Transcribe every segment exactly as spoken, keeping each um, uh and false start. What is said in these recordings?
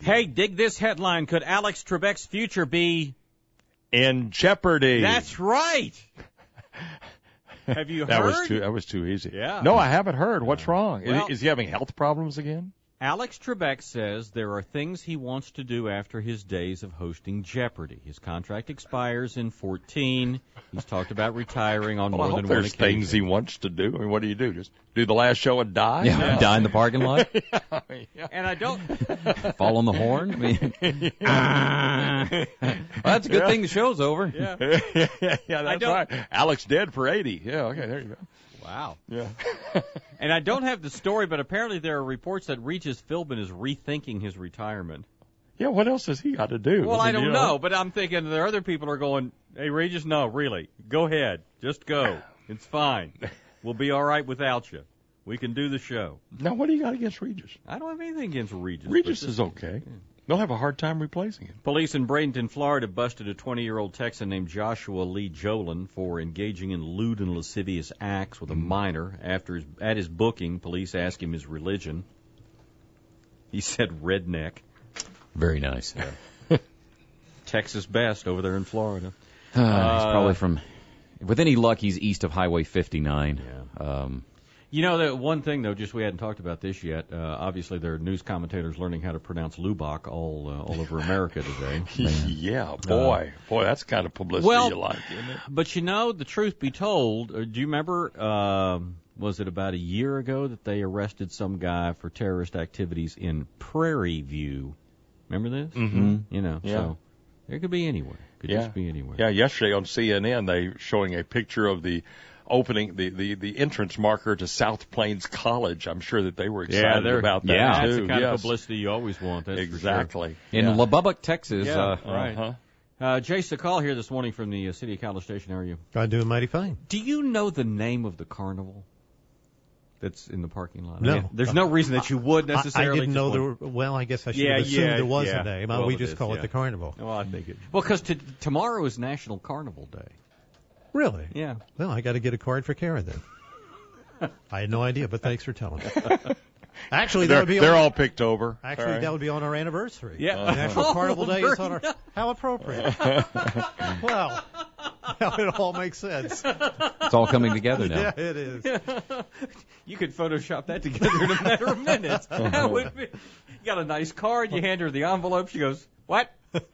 Hey, dig this headline. Could Alex Trebek's future be in jeopardy? That's right. Have you that heard? Was too, that was too easy. Yeah. No, I haven't heard. What's wrong? Well, is, is he having health problems again? Alex Trebek says there are things he wants to do after his days of hosting Jeopardy. His contract expires in fourteen. He's talked about retiring on well, more I hope than one there's occasion. things he wants to do. I mean, what do you do? Just do the last show and die? Yeah, no. Die in the parking lot? yeah. And I don't... Fall on the horn? I mean, well, that's a good yeah. thing the show's over. Yeah, yeah, yeah that's right. Alex dead for eighty. Yeah, okay, there you go. Wow. Yeah. And I don't have the story, but apparently there are reports that Regis Philbin is rethinking his retirement. Yeah, what else has he got to do? Well, I, I mean, don't you know, know, but I'm thinking there are other people who are going, hey, Regis, no, really, go ahead. Just go. It's fine. We'll be all right without you. We can do the show. Now, what do you got against Regis? I don't have anything against Regis. Regis just, is okay. Yeah. They'll have a hard time replacing him. Police in Bradenton, Florida, busted a twenty-year-old Texan named Joshua Lee Jolin for engaging in lewd and lascivious acts with a minor. After his, at his booking, police asked him his religion. He said redneck. Very nice. Texas best over there in Florida. Uh, he's probably from, with any luck, he's east of Highway fifty-nine. Yeah. Um, You know, the one thing, though, just we hadn't talked about this yet. Uh, obviously, there are news commentators learning how to pronounce Lubbock all uh, all over America today. yeah, boy. Uh, boy, that's kind of publicity well, you like, isn't it? But, you know, the truth be told, uh, do you remember, um, was it about a year ago that they arrested some guy for terrorist activities in Prairie View? Remember this? Mm-hmm. You know, yeah. so it could be anywhere. Could yeah. just be anywhere. Yeah, yesterday on C N N, they showing a picture of the opening, the, the, the entrance marker to South Plains College. I'm sure that they were excited yeah, about that, yeah. too. That's the kind yes. of publicity you always want. That's exactly. For sure. in yeah. Lubbock, Texas. Yeah, Uh, right. Uh-huh. Uh, Jay Sakal here this morning from the uh, City of College Station. How are you? I'm doing mighty fine. Do you know the name of the carnival that's in the parking lot? No. I mean, there's no reason that you would necessarily. I, I didn't know just there want- were, well, I guess I should Yeah, have assumed yeah, there was yeah. a name. Well, we it just is, call yeah. it the Carnival. Well, I think it. Well, because t- tomorrow is National Carnival Day. Really? Yeah. Well, I got to get a card for Karen then. I had no idea, but thanks for telling me. Actually, that They're, would be they're on, all picked over. Actually, all right. that would be on our anniversary. Yeah. The National Oh, Carnival Day is on our. very How appropriate. Well, now it all makes sense. it's all coming together now. Yeah, it is. You could Photoshop that together in a matter of minutes. That would be. You got a nice card. You hand her the envelope. She goes, "What?"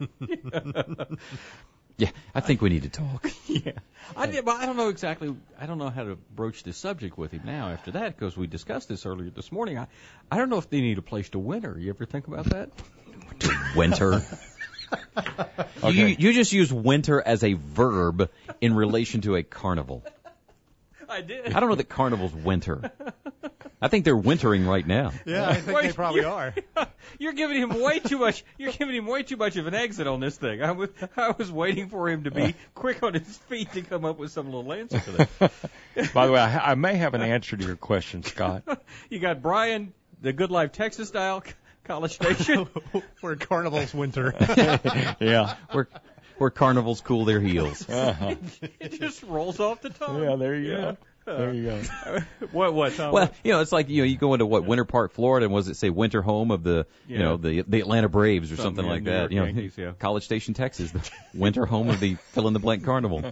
Yeah, I think we need to talk. Yeah. I did, but I don't know exactly. I don't know how to broach this subject with him now. After that, because we discussed this earlier this morning. I, I don't know if they need a place to winter. You ever think about that? Winter. Okay. You, you just use winter as a verb in relation to a carnival. I did. I don't know that carnival's winter. I think they're wintering right now. Yeah, I think Wait, they probably you're- are. You're giving him way too much. You're giving him way too much of an exit on this thing. I was, I was waiting for him to be quick on his feet to come up with some little answer to that. By the way, I, ha- I may have an answer to your question, Scott. You got Brian, the Good Life Texas style College Station. Where Carnival's winter. yeah. Where, where carnivals cool their heels. Uh-huh. It just rolls off the tongue. Yeah, there you Yeah. go. There you go. What? What? Tom? Well, you know, it's like, you know, you go into what, Winter Park, Florida, and was it say winter home of the, you Yeah. know, the the Atlanta Braves or Something, something, yeah, like New that. York You know, Yankees, yeah. College Station, Texas, the winter home of the fill in the blank carnival.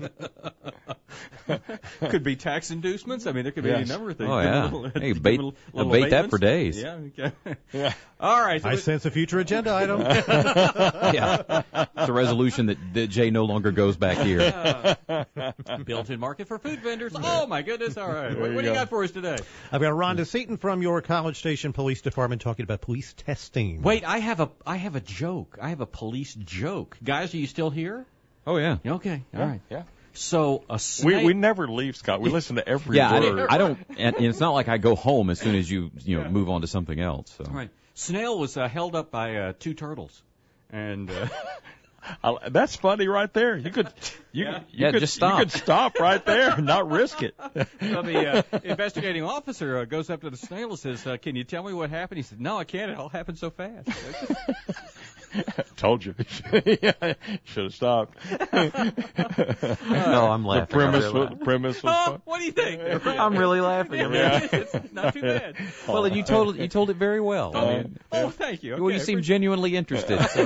Could be tax inducements. I mean, there could be any Yes. number of things. Oh, Give yeah. a little- Hey, give bait- a little- little bait that for abatements. days. Yeah. Okay. Yeah. All right. So I we- sense a future agenda item. Yeah. It's a resolution that, that Jay no longer goes back here. built-in market for food vendors. Oh my goodness! All right. What, you what do you go. got for us today? I've got Rhonda Seaton from your College Station Police Department talking about police testing. Wait, I have a I have a joke. I have a police joke. Guys, are you still here? Oh, yeah. Okay. All right. Yeah. So a snake. We we never leave, Scott. We listen to every Yeah, I, word. don't- I don't, and it's not like I go home as soon as you, you know, move on to something else. So. All right. Snail was uh, held up by uh, two turtles, and uh, I, that's funny right there. You could, you, Yeah. you Yeah, could, just stop. You could stop right there and not risk it. so the uh, investigating officer uh, goes up to the snail and says, uh, "Can you tell me what happened?" He said, "No, I can't. It all happened so fast." Told you. Yeah, should have stopped. No, I'm laughing. The premise, I'm really was, the premise was Oh, fun. what do you think? I'm really laughing. I mean, Yeah. It's not too bad. well, and you told it, you told it very well. I mean, Oh, thank you. Okay, well, you seem genuinely interested. So.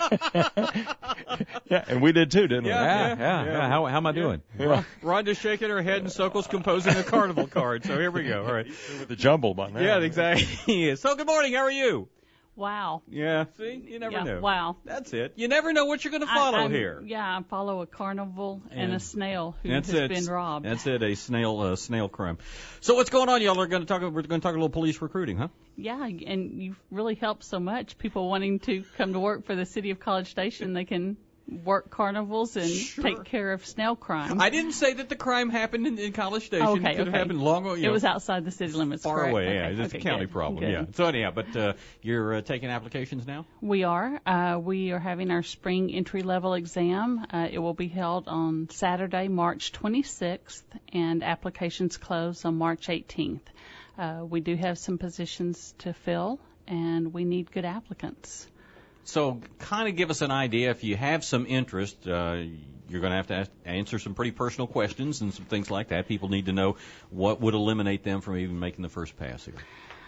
Yeah, and we did too, didn't Yeah. Yeah, yeah, yeah. How, how am I doing? Ron- Rhonda's shaking her head and Sokol's composing a carnival card. So here we go. All right. we? With the jumble by now. Yeah, exactly. So good morning. How are you? Wow. Yeah. See, you never yeah, know. Wow. That's it. You never know what you're going to follow I, I'm- here. Yeah, I follow a carnival and, And a snail who That's has it. been robbed. That's it. A snail, uh, snail crime. So what's going on? Y'all are going to talk. We're going to talk a little police recruiting, huh? Yeah, and you've really helped so much. People wanting to come to work for the city of College Station, they can work carnivals and Sure. take care of snail crime. I didn't say that the crime happened in, in College Station. Okay, it could have okay. happened long ago. You it know, was outside the city limits, far correct? away. Okay, Yeah, it's okay, a county good, problem. good. Yeah. So anyhow, but uh, you're uh, taking applications now. We are. Uh, we are having our spring entry-level exam. Uh, it will be held on Saturday, March twenty-sixth, and applications close on March eighteenth. Uh, we do have some positions to fill, and we need good applicants. So kind of give us an idea. If you have some interest, uh, you're going to have to ask, answer some pretty personal questions and some things like that. People need to know what would eliminate them from even making the first pass here.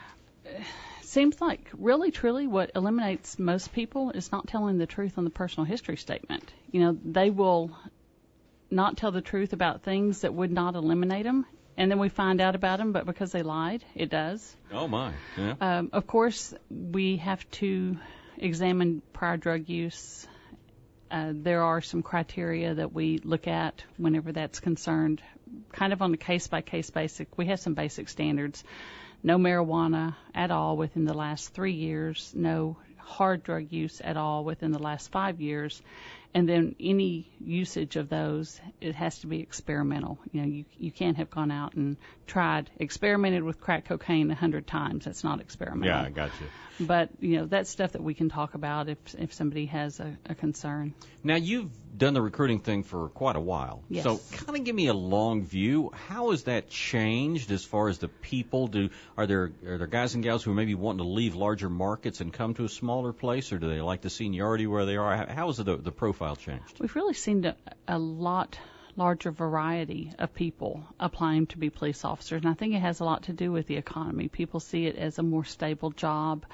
Seems like really, truly what eliminates most people is not telling the truth on the personal history statement. You know, they will not tell the truth about things that would not eliminate them, and then we find out about them, but because they lied, it does. Oh, my. Yeah. Um, of course, we have to examine prior drug use. Uh, there are some criteria that we look at whenever that's concerned, kind of on a case-by-case basis. We have some basic standards. No marijuana at all within the last three years, no hard drug use at all within the last five years, and then any usage of those, it has to be experimental. You know, you you can't have gone out and tried, experimented with crack cocaine a hundred times. That's not experimental. Yeah, I got you. But, you know, that's stuff that we can talk about if if somebody has a, a concern. Now, you've done the recruiting thing for quite a while. Yes. So kind of give me a long view. How has that changed as far as the people? Do Are there are there guys and gals who are maybe wanting to leave larger markets and come to a smaller place, or do they like the seniority where they are? How, how has the, the profile changed? We've really seen a, a lot larger variety of people applying to be police officers, and I think it has a lot to do with the economy. People see it as a more stable job.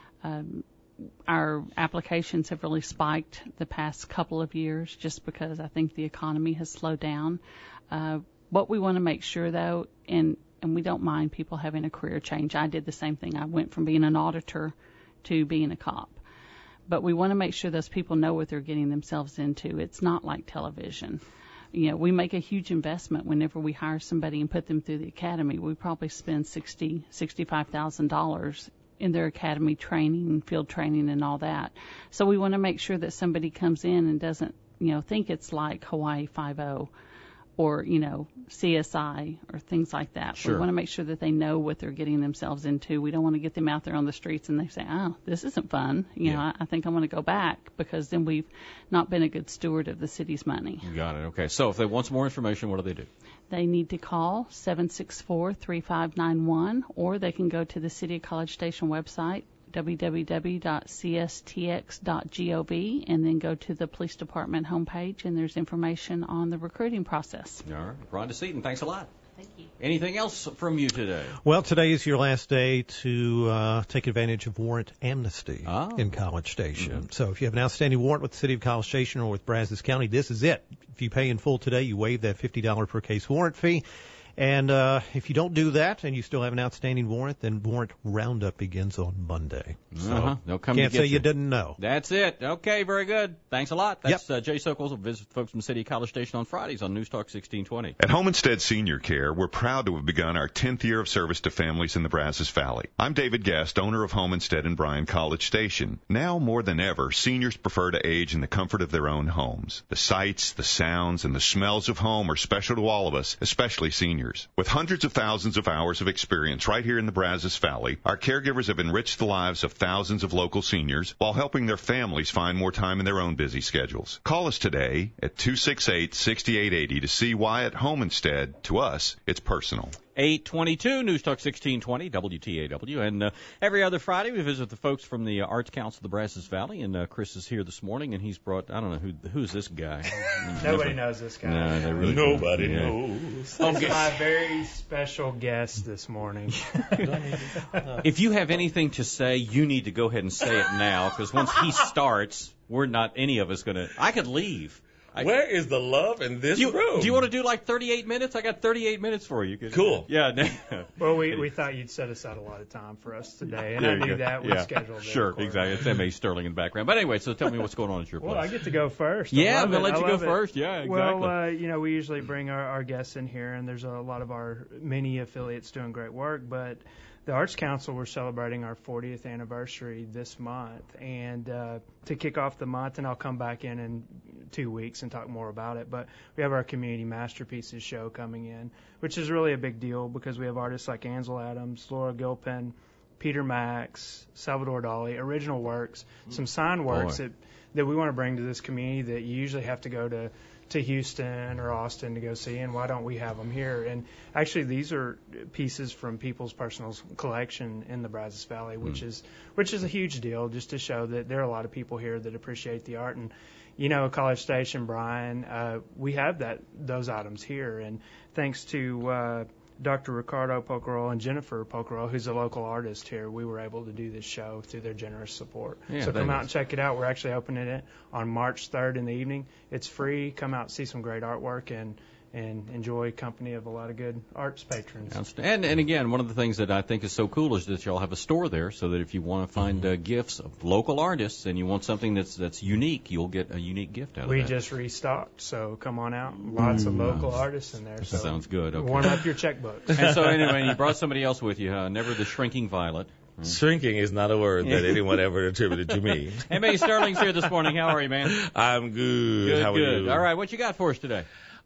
Um, our applications have really spiked the past couple of years just because I think the economy has slowed down. Uh, what we want to make sure, though, and, and we don't mind people having a career change. I did the same thing. I went from being an auditor to being a cop. But we want to make sure those people know what they're getting themselves into. It's not like television. You know, we make a huge investment whenever we hire somebody and put them through the academy. We probably spend sixty, sixty-five thousand dollars in their academy training, field training, and all that. So we want to make sure that somebody comes in and doesn't, you know, think it's like Hawaii Five-O or, you know, C S I or things like that. Sure. We want to make sure that they know what they're getting themselves into. We don't want to get them out there on the streets and they say, oh, this isn't fun. You Yeah. know, I, I think I want to go back, because then we've not been a good steward of the city's money. You got it. Okay. So if they want some more information, what do they do? They need to call seven six four, three five nine one, or they can go to the City of College Station website, w w w dot c s t x dot gov, and then go to the police department homepage, and there's information on the recruiting process. All right. Rhonda Seaton, thanks a lot. Thank you. Anything else from you today? Well, today is your last day to uh, take advantage of warrant amnesty Oh. in College Station. Mm-hmm. So if you have an outstanding warrant with the City of College Station or with Brazos County, this is it. If you pay in full today, you waive that fifty dollars per case warrant fee. And uh, if you don't do that and you still have an outstanding warrant, then warrant roundup begins on Monday. So Uh-huh. They'll come can't to get say you you. didn't know. That's it. Okay, very good. Thanks a lot. That's uh, Jay Sokol. We'll visit folks from the City College Station on Fridays on News Talk sixteen twenty. At Homestead Senior Care, we're proud to have begun our tenth year of service to families in the Brazos Valley. I'm David Guest, owner of Homestead in Bryan College Station. Now more than ever, seniors prefer to age in the comfort of their own homes. The sights, the sounds, and the smells of home are special to all of us, especially seniors. With hundreds of thousands of hours of experience right here in the Brazos Valley, our caregivers have enriched the lives of thousands of local seniors while helping their families find more time in their own busy schedules. Call us today at two six eight, six eight eight zero to see why at Homestead, to us, it's personal. eight twenty-two, News Talk sixteen twenty, W T A W. And uh, every other Friday we visit the folks from the uh, Arts Council of the Brazos Valley, and uh, Chris is here this morning, and he's brought, I don't know, who who's this guy? Nobody knows this guy. No, they really Nobody yeah. knows. This is my very special guest this morning. If you have anything to say, you need to go ahead and say it now, because once he starts, we're not any of us going to, I could leave. I, Where is the love in this do you, room? Do you want to do like thirty-eight minutes? I got thirty-eight minutes for you. Cool. Yeah. Well, we, we thought you'd set aside a lot of time for us today, and There I you knew go. that we yeah. scheduled it. Sure, accordingly. exactly. It's M A Sterling in the background. But anyway, so tell me what's going on at your place. Well, I get to go first. I Yeah, love I'm going to it. let you I go love it. first. Yeah, exactly. Well, uh, you know, we usually bring our, our guests in here, and there's a lot of our many affiliates doing great work, but the Arts Council, we're celebrating our fortieth anniversary this month, and uh, to kick off the month, and I'll come back in in two weeks and talk more about it, but we have our Community Masterpieces show coming in, which is really a big deal because we have artists like Ansel Adams, Laura Gilpin, Peter Max, Salvador Dali, original works, some signed works that, that we want to bring to this community that you usually have to go to to Houston or Austin to go see, and why don't we have them here? And actually, these are pieces from people's personal collection in the Brazos Valley, which mm. is which is a huge deal, just to show that there are a lot of people here that appreciate the art. And you know, College Station, Brian, uh, we have that those items here, and thanks to uh, Doctor Ricardo Pocarol and Jennifer Pocarol, who's a local artist here, we were able to do this show through their generous support. Yeah, so come out is. and check it out. We're actually opening it on March third in the evening. It's free. Come out and see some great artwork and and enjoy company of a lot of good arts patrons. And and again, one of the things that I think is so cool is that y'all have a store there, so that if you want to find uh, gifts of local artists and you want something that's that's unique, you'll get a unique gift out of we that. We just restocked, so come on out. Lots of local artists in there. So sounds good. Okay. Warm up your checkbooks. And so anyway, you brought somebody else with you, huh? Never the Shrinking Violet. Shrinking is not a word that anyone ever attributed to me. M A Sterling's here this morning. How are you, man? I'm good. Good, How are good. you? All right, what you got for us today?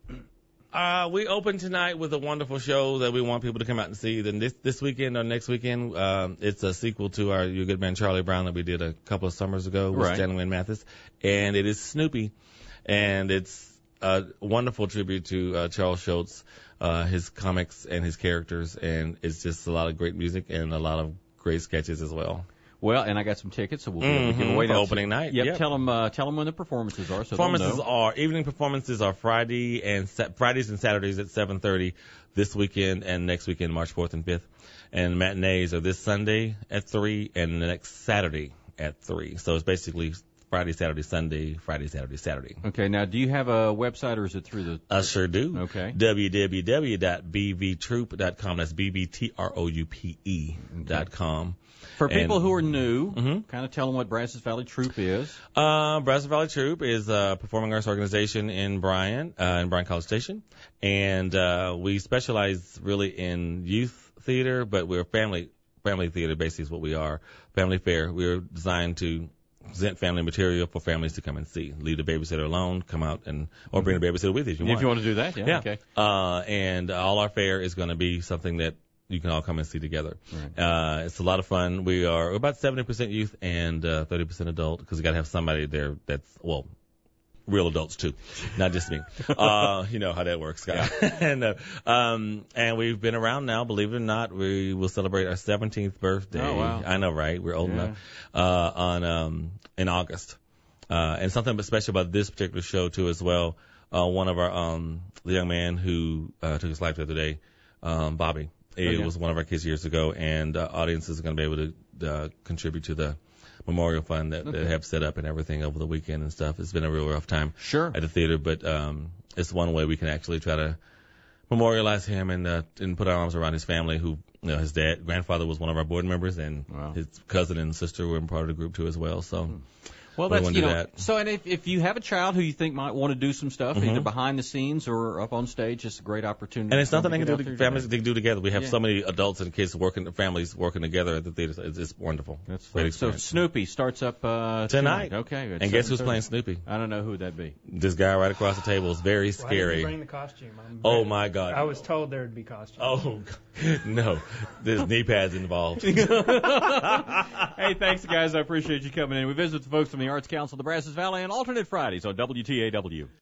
Uh, we open tonight with a wonderful show that we want people to come out and see. Then this this weekend or next weekend, um, it's a sequel to our Your Good Man Charlie Brown that we did a couple of summers ago with right. Stanley Wayne Mathis, and it is Snoopy, and it's a wonderful tribute to uh, Charles Schulz, uh, his comics and his characters, and it's just a lot of great music and a lot of great sketches as well. Well, and I got some tickets, so we'll be able to give away for those. opening night. Yep, yep. tell them uh, tell them when the performances are. So performances know. are evening performances are Friday and sa- Fridays and Saturdays at seven thirty this weekend and next weekend, March fourth and fifth. And matinees are this Sunday at three and the next Saturday at three. So it's basically Friday, Saturday, Sunday, Friday, Saturday, Saturday. Okay, now do you have a website or is it through the? I sure do. Okay. w w w dot b v troop dot com. That's B B T R O U P E dot com. For people and, who are new, mm-hmm. kind of tell them what Brazos Valley Troop is. Uh, Brazos Valley Troop is a performing arts organization in Bryan, uh, in Bryan College Station. And, uh, we specialize really in youth theater, but we're family, family theater basically is what we are. Family fare. We're designed to present family material for families to come and see. Leave the babysitter alone, come out and, or bring a babysitter with you if you want. If you want to do that, yeah. Yeah. Okay. Uh, and all our fare is going to be something that you can all come and see together. Right. Uh, it's a lot of fun. We are about seventy percent youth and uh, thirty percent adult because we got to have somebody there that's, well, real adults too, not just me. Uh, you know how that works, Scott. Yeah. and, uh, um, and we've been around now, believe it or not. We will celebrate our seventeenth birthday. Oh, wow. I know, right? We're old yeah. enough, uh, on, um, in August. Uh, and something special about this particular show too as well. Uh, one of our, um, the young man who, uh, took his life the other day, um, Bobby. It okay. was one of our kids years ago, and uh, audiences are going to be able to uh, contribute to the memorial fund that okay. they have set up and everything over the weekend and stuff. It's been a real rough time sure. at the theater, but um, it's one way we can actually try to memorialize him and uh, and put our arms around his family. Who, you know, his dad, grandfather was one of our board members, and wow. his cousin and sister were part of the group too as well. So. Mm-hmm. Well, we that's, you know, that. so, and if, if you have a child who you think might want to do some stuff, mm-hmm. either behind the scenes or up on stage, it's a great opportunity. And it's nothing they to can get do, out to, families today. can do together. We have yeah. so many adults and kids working, families working together at the theater. It's, it's wonderful. That's great so experience. Snoopy starts up, uh, tonight. tonight. Okay. Good. And guess who's seven thirty. playing Snoopy? I don't know who that'd be. This guy right across the table is very Why did you scary. bring the costume? I'm Oh very- my God. I was told there'd be costumes. Oh, no. There's knee pads involved. Hey, thanks, guys. I appreciate you coming in. We visit the folks from the Arts Council of the Brazos Valley on alternate Fridays on W T A W.